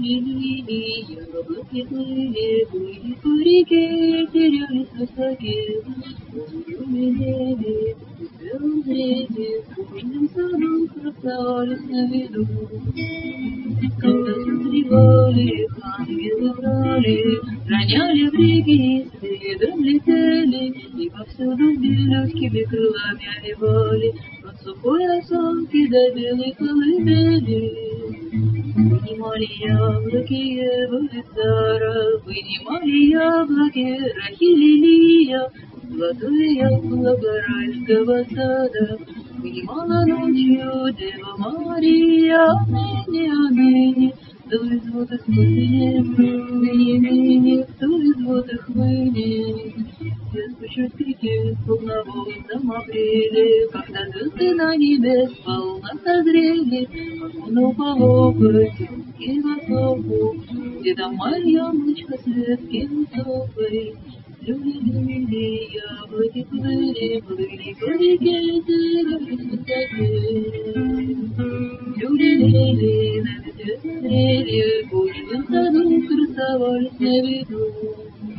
лилии, яблоки плыли, плыли по реке, терялись в высоке. Умелели, звезды, в каждом саду красовались на виду. Когда созревали, ангелы брали, роняли в реки, следом летели, и повсюду белюшкими крылами овивали, от сухой осанки до белой колыбели. Вынимали яблоки, Эволюцара, вынимали яблоки, Рахиль Лилия, золотое яблоко райского сада. Вынимала ночью Дева Мария, ныне, кто из вот их вынет, ныне, кто из вот их вынет. Я спущусь к реке в полноводном апреле, когда звезды на небе сполна созрели, окуну по локоть и высоку, где дома яблочко с ветки высокой. Люли, яблоки плыли, плыли по реке, терялись в высоке. Люли, на ветвях смотрели, в каждом саду красовались на виду.